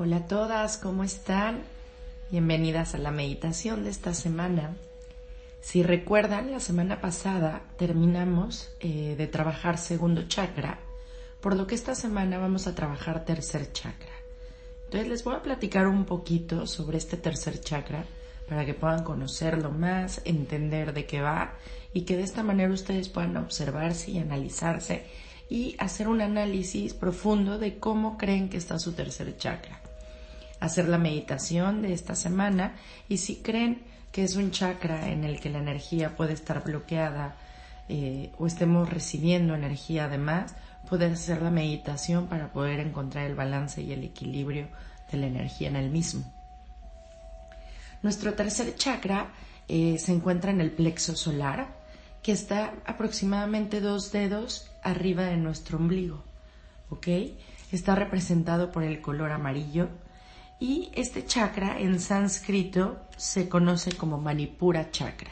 Hola a todas, ¿cómo están? Bienvenidas a la meditación de esta semana. Si recuerdan, la semana pasada terminamos de trabajar segundo chakra, por lo que esta semana vamos a trabajar tercer chakra. Entonces les voy a platicar un poquito sobre este tercer chakra para que puedan conocerlo más, entender de qué va y que de esta manera ustedes puedan observarse y analizarse y hacer un análisis profundo de cómo creen que está su tercer chakra. Hacer la meditación de esta semana y si creen que es un chakra en el que la energía puede estar bloqueada o estemos recibiendo energía además, poder hacer la meditación para poder encontrar el balance y el equilibrio de la energía en el mismo. Nuestro tercer chakra se encuentra en el plexo solar, que está aproximadamente 2 dedos arriba de nuestro ombligo, ¿ok? Está representado por el color amarillo y este chakra en sánscrito se conoce como Manipura chakra.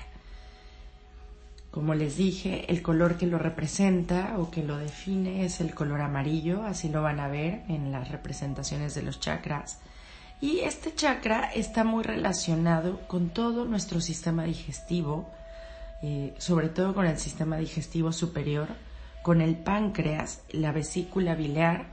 Como les dije, el color que lo representa o que lo define es el color amarillo, así lo van a ver en las representaciones de los chakras. Y este chakra está muy relacionado con todo nuestro sistema digestivo, sobre todo con el sistema digestivo superior, con el páncreas, la vesícula biliar,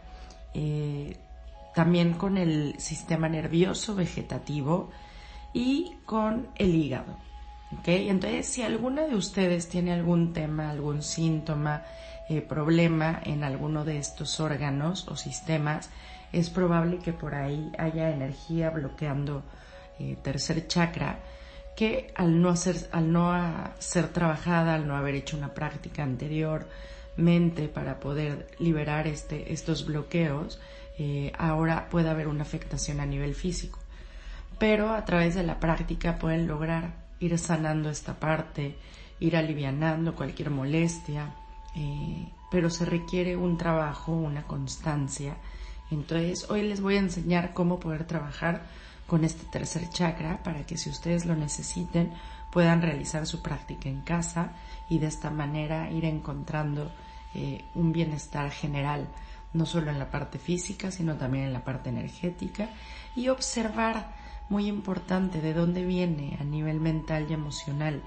también con el sistema nervioso vegetativo y con el hígado. ¿Okay? Entonces, si alguna de ustedes tiene algún tema, algún síntoma, problema en alguno de estos órganos o sistemas, es probable que por ahí haya energía bloqueando tercer chakra, que al no ser trabajada, al no haber hecho una práctica anteriormente para poder liberar estos bloqueos, ahora puede haber una afectación a nivel físico. Pero a través de la práctica pueden lograr ir sanando esta parte, ir alivianando cualquier molestia, pero se requiere un trabajo, una constancia. Entonces hoy les voy a enseñar cómo poder trabajar con este tercer chakra para que si ustedes lo necesiten puedan realizar su práctica en casa y de esta manera ir encontrando un bienestar general, no solo en la parte física sino también en la parte energética, y observar, muy importante, de dónde viene a nivel mental y emocional,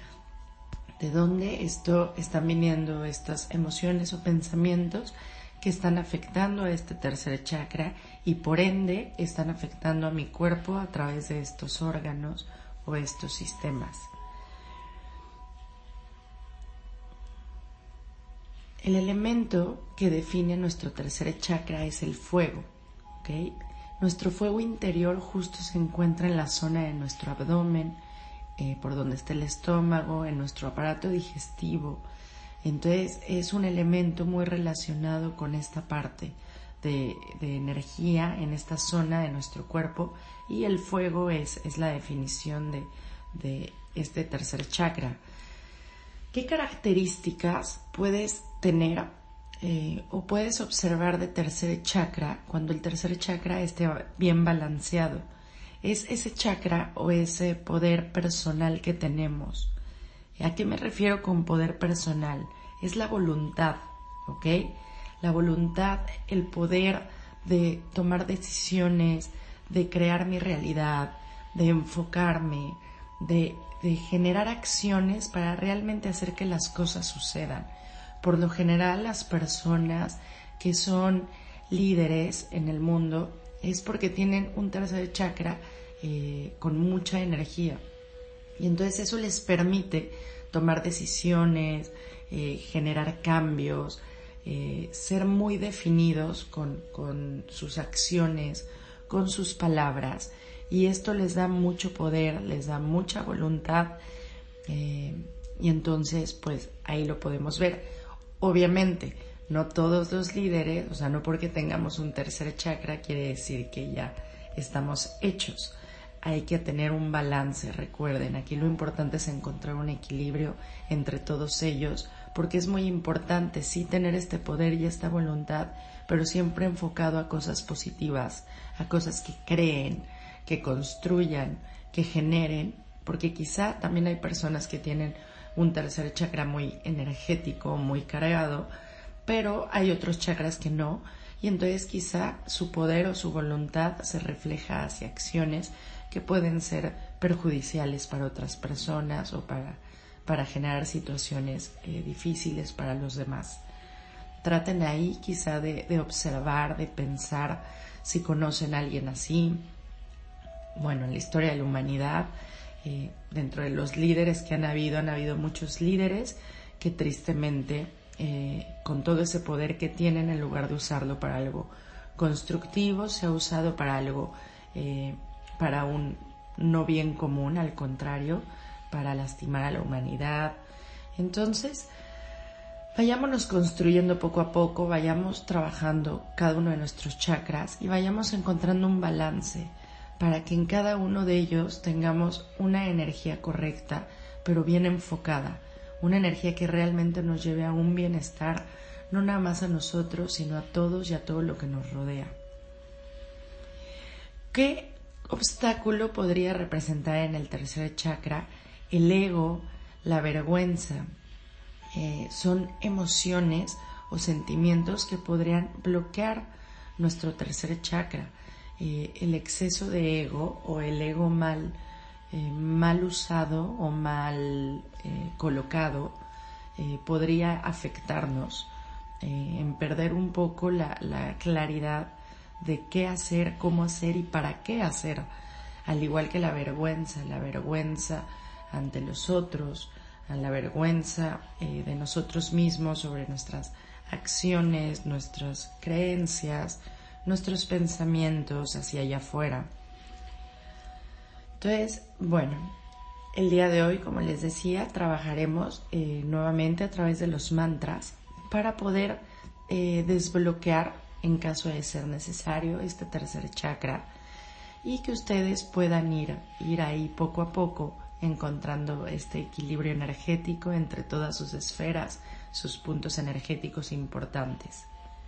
de dónde están viniendo estas emociones o pensamientos que están afectando a este tercer chakra y por ende están afectando a mi cuerpo a través de estos órganos o estos sistemas. El elemento que define nuestro tercer chakra es el fuego, ¿ok? Nuestro fuego interior justo se encuentra en la zona de nuestro abdomen, por donde está el estómago, en nuestro aparato digestivo. Entonces es un elemento muy relacionado con esta parte de energía en esta zona de nuestro cuerpo, y el fuego es la definición de este tercer chakra. ¿Qué características puedes tener o puedes observar de tercer chakra cuando el tercer chakra esté bien balanceado? Es ese chakra o ese poder personal que tenemos. ¿A qué me refiero con poder personal? Es la voluntad, ¿ok? La voluntad, el poder de tomar decisiones, de crear mi realidad, de enfocarme, de generar acciones para realmente hacer que las cosas sucedan. Por lo general, las personas que son líderes en el mundo es porque tienen un tercer chakra con mucha energía. Y entonces eso les permite tomar decisiones, generar cambios, ser muy definidos con sus acciones, con sus palabras. Y esto les da mucho poder, les da mucha voluntad. Y entonces, pues ahí lo podemos ver. Obviamente, no todos los líderes, o sea, no porque tengamos un tercer chakra quiere decir que ya estamos hechos. Hay que tener un balance, recuerden, aquí lo importante es encontrar un equilibrio entre todos ellos, porque es muy importante sí tener este poder y esta voluntad, pero siempre enfocado a cosas positivas, a cosas que creen, que construyan, que generen, porque quizá también hay personas que tienen un tercer chakra muy energético, muy cargado, pero hay otros chakras que no, y entonces quizá su poder o su voluntad se refleja hacia acciones que pueden ser perjudiciales para otras personas o para generar situaciones difíciles para los demás. Traten ahí quizá de observar, de pensar si conocen a alguien así. Bueno, en la historia de la humanidad, dentro de los líderes que han habido muchos líderes que tristemente, con todo ese poder que tienen, en lugar de usarlo para algo constructivo, se ha usado para algo, para un no bien común, al contrario, para lastimar a la humanidad. Entonces, vayámonos construyendo poco a poco, vayamos trabajando cada uno de nuestros chakras y vayamos encontrando un balance para que en cada uno de ellos tengamos una energía correcta, pero bien enfocada, una energía que realmente nos lleve a un bienestar, no nada más a nosotros, sino a todos y a todo lo que nos rodea. ¿Qué obstáculo podría representar en el tercer chakra? El ego, la vergüenza. Son emociones o sentimientos que podrían bloquear nuestro tercer chakra. El exceso de ego o el ego mal usado o mal colocado podría afectarnos en perder un poco la claridad de qué hacer, cómo hacer y para qué hacer, al igual que la vergüenza ante los otros, a la vergüenza de nosotros mismos sobre nuestras acciones, nuestras creencias, nuestros pensamientos hacia allá afuera. Entonces, bueno, el día de hoy, como les decía, trabajaremos nuevamente a través de los mantras para poder desbloquear, en caso de ser necesario, este tercer chakra y que ustedes puedan ir ahí poco a poco encontrando este equilibrio energético entre todas sus esferas, sus puntos energéticos importantes.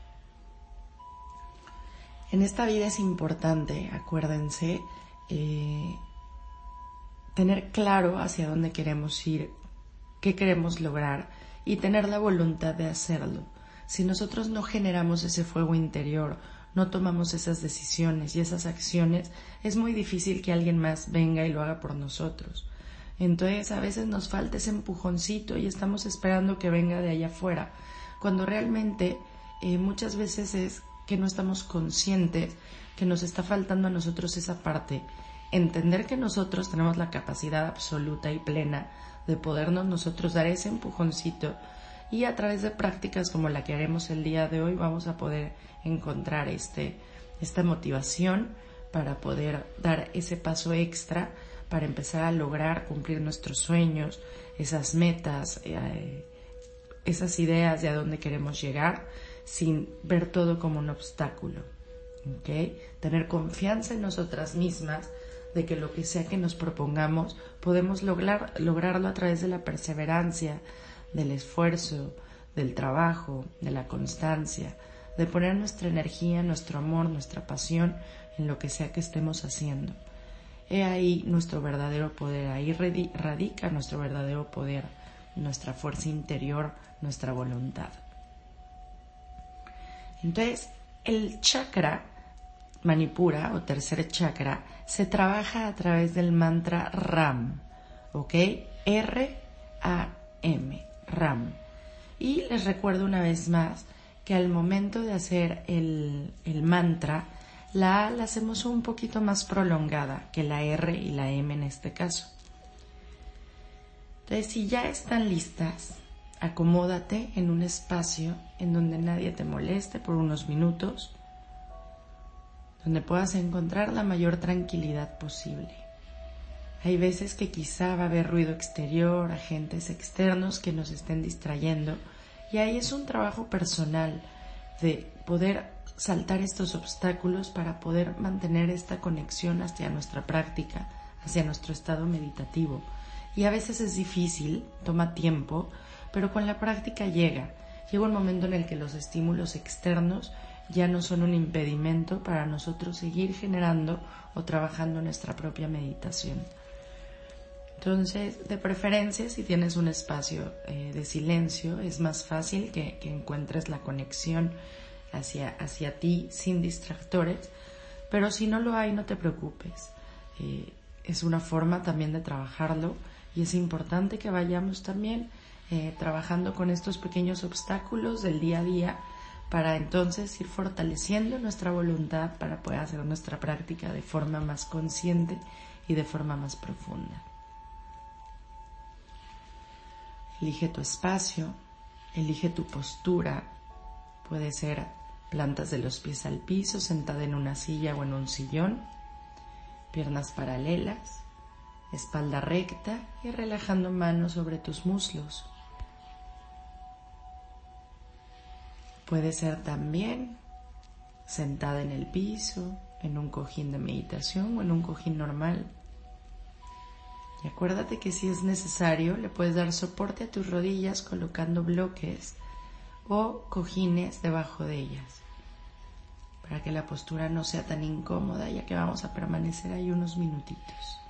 En esta vida es importante, acuérdense, tener claro hacia dónde queremos ir, qué queremos lograr y tener la voluntad de hacerlo. Si nosotros no generamos ese fuego interior, no tomamos esas decisiones y esas acciones, es muy difícil que alguien más venga y lo haga por nosotros. Entonces a veces nos falta ese empujoncito y estamos esperando que venga de allá afuera, cuando realmente muchas veces es que no estamos conscientes que nos está faltando a nosotros esa parte. Entender que nosotros tenemos la capacidad absoluta y plena de podernos nosotros dar ese empujoncito, y a través de prácticas como la que haremos el día de hoy vamos a poder encontrar esta motivación para poder dar ese paso extra para empezar a lograr cumplir nuestros sueños, esas metas, esas ideas de a dónde queremos llegar, sin ver todo como un obstáculo, ¿okay? Tener confianza en nosotras mismas de que lo que sea que nos propongamos podemos lograrlo a través de la perseverancia, del esfuerzo, del trabajo, de la constancia, de poner nuestra energía, nuestro amor, nuestra pasión en lo que sea que estemos haciendo. He ahí nuestro verdadero poder, ahí radica nuestro verdadero poder, nuestra fuerza interior, nuestra voluntad. Entonces, el chakra Manipura o tercer chakra se trabaja a través del mantra RAM, ¿ok? R-A-M, RAM. Y les recuerdo una vez más que al momento de hacer el mantra, la A la hacemos un poquito más prolongada que la R y la M en este caso. Entonces, si ya están listas, acomódate en un espacio en donde nadie te moleste por unos minutos, donde puedas encontrar la mayor tranquilidad posible. Hay veces que quizá va a haber ruido exterior, agentes externos que nos estén distrayendo, y ahí es un trabajo personal de poder saltar estos obstáculos para poder mantener esta conexión hacia nuestra práctica, hacia nuestro estado meditativo. Y a veces es difícil, toma tiempo, pero con la práctica llega un momento en el que los estímulos externos ya no son un impedimento para nosotros seguir generando o trabajando nuestra propia meditación. Entonces, de preferencia, si tienes un espacio de silencio, es más fácil que encuentres la conexión hacia ti sin distractores, pero si no lo hay, no te preocupes. Es una forma también de trabajarlo y es importante que vayamos también trabajando con estos pequeños obstáculos del día a día para entonces ir fortaleciendo nuestra voluntad para poder hacer nuestra práctica de forma más consciente y de forma más profunda. Elige tu espacio, elige tu postura. Puede ser plantas de los pies al piso, sentada en una silla o en un sillón, piernas paralelas, espalda recta y relajando manos sobre tus muslos. Puede ser también sentada en el piso, en un cojín de meditación o en un cojín normal. Y acuérdate que si es necesario, le puedes dar soporte a tus rodillas colocando bloques o cojines debajo de ellas, para que la postura no sea tan incómoda, ya que vamos a permanecer ahí unos minutitos.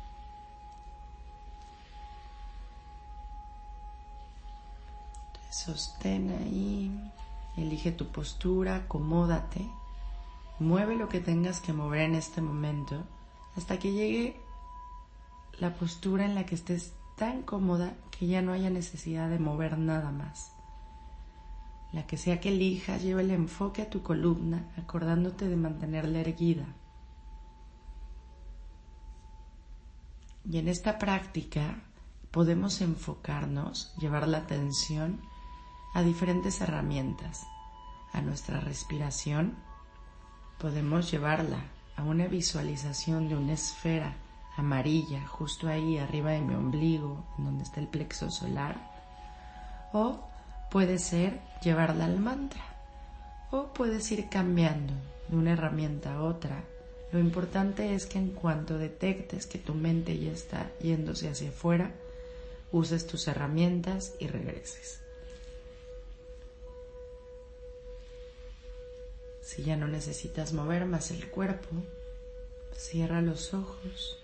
Entonces, sostén ahí, elige tu postura, acomódate, mueve lo que tengas que mover en este momento hasta que llegue la postura en la que estés tan cómoda que ya no haya necesidad de mover nada más. La que sea que elijas, lleva el enfoque a tu columna, acordándote de mantenerla erguida. Y en esta práctica podemos enfocarnos, llevar la atención a diferentes herramientas. A nuestra respiración, podemos llevarla a una visualización de una esfera amarilla justo ahí arriba de mi ombligo, en donde está el plexo solar, o puede ser llevarla al mantra, o puedes ir cambiando de una herramienta a otra. Lo importante es que en cuanto detectes que tu mente ya está yéndose hacia afuera, uses tus herramientas y regreses. Si ya no necesitas mover más el cuerpo, cierra los ojos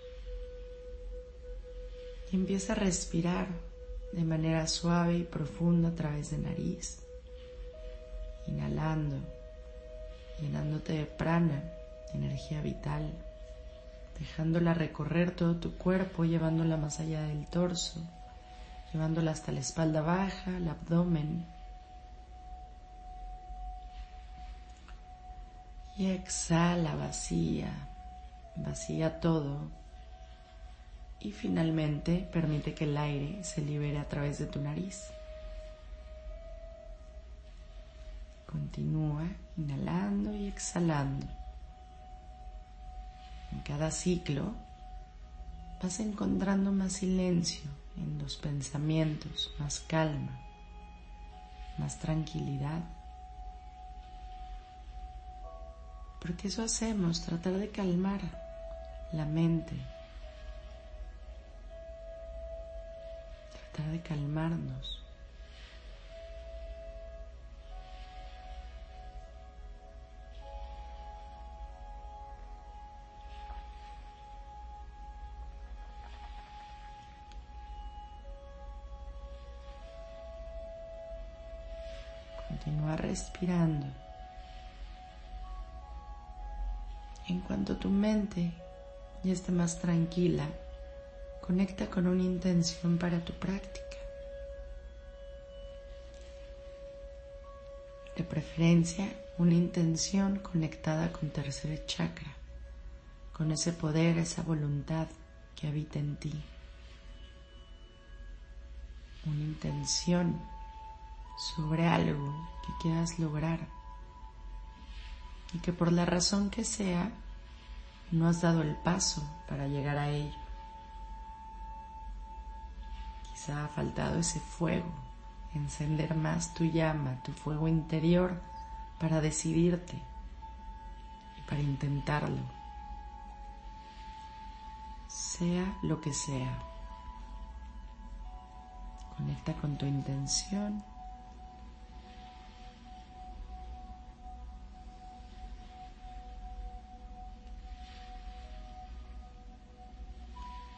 y empieza a respirar de manera suave y profunda a través de nariz, inhalando, llenándote de prana, energía vital, dejándola recorrer todo tu cuerpo, llevándola más allá del torso, llevándola hasta la espalda baja, el abdomen. Y exhala, vacía todo. Y finalmente permite que el aire se libere a través de tu nariz. Continúa inhalando y exhalando. En cada ciclo vas encontrando más silencio en los pensamientos, más calma, más tranquilidad. Porque eso hacemos, tratar de calmar la mente, tratar de calmarnos. Continúa respirando. En cuanto tu mente ya esté más tranquila, conecta con una intención para tu práctica. De preferencia, una intención conectada con tercer chakra, con ese poder, esa voluntad que habita en ti. Una intención sobre algo que quieras lograr y que por la razón que sea no has dado el paso para llegar a ello. Quizá ha faltado ese fuego, encender más tu llama, tu fuego interior para decidirte y para intentarlo, sea lo que sea. Conecta con tu intención.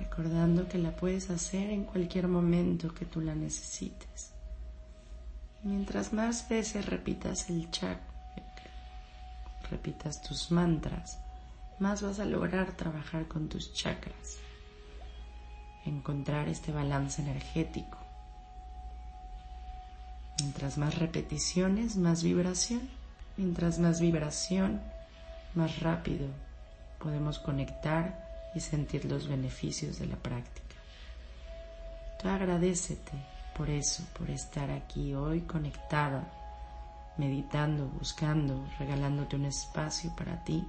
recordando que la puedes hacer en cualquier momento que tú la necesites. Mientras más veces repitas el chakra, repitas tus mantras, más vas a lograr trabajar con tus chakras, encontrar este balance energético. Mientras más repeticiones, más vibración. Mientras más vibración, más rápido podemos conectar y sentir los beneficios de la práctica. Tú agradécete por eso, por estar aquí hoy conectada, meditando, buscando, regalándote un espacio para ti.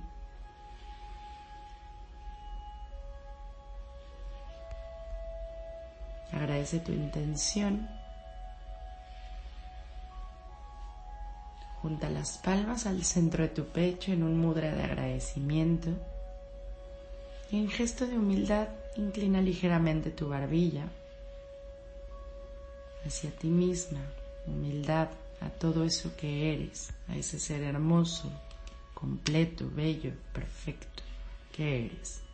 Agradece tu intención. Junta las palmas al centro de tu pecho en un mudra de agradecimiento. Y en gesto de humildad, inclina ligeramente tu barbilla hacia ti misma. Humildad a todo eso que eres, a ese ser hermoso, completo, bello, perfecto que eres.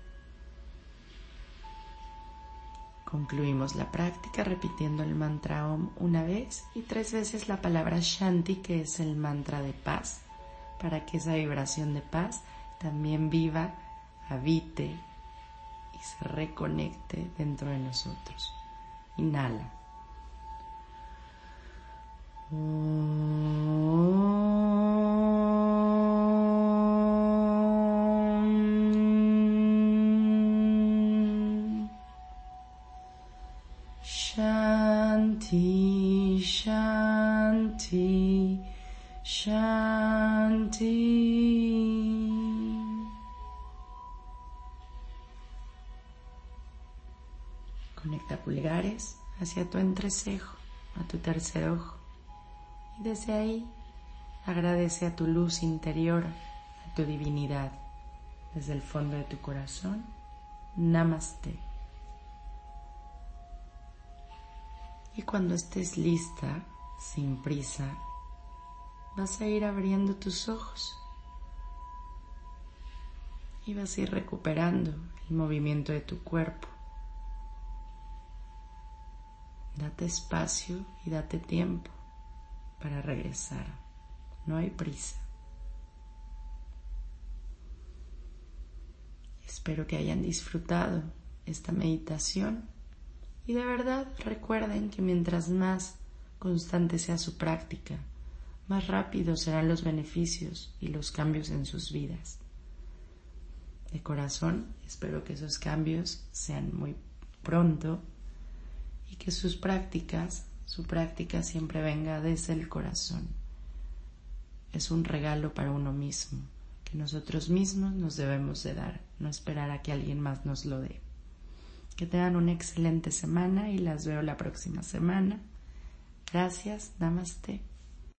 Concluimos la práctica repitiendo el mantra Om una vez y 3 veces la palabra Shanti, que es el mantra de paz, para que esa vibración de paz también viva, habite y se reconecte dentro de nosotros. Inhala. Shanti, Shanti, Shanti. Conecta pulgares hacia tu entrecejo, a tu tercer ojo. Y desde ahí agradece a tu luz interior, a tu divinidad. Desde el fondo de tu corazón, Namaste. Y cuando estés lista, sin prisa, vas a ir abriendo tus ojos y vas a ir recuperando el movimiento de tu cuerpo. Date espacio y date tiempo para regresar. No hay prisa. Espero que hayan disfrutado esta meditación. Y de verdad recuerden que mientras más constante sea su práctica, más rápidos serán los beneficios y los cambios en sus vidas. De corazón, espero que esos cambios sean muy pronto y que su práctica siempre venga desde el corazón. Es un regalo para uno mismo, que nosotros mismos nos debemos de dar, no esperar a que alguien más nos lo dé. Que tengan una excelente semana y las veo la próxima semana. Gracias, Namaste.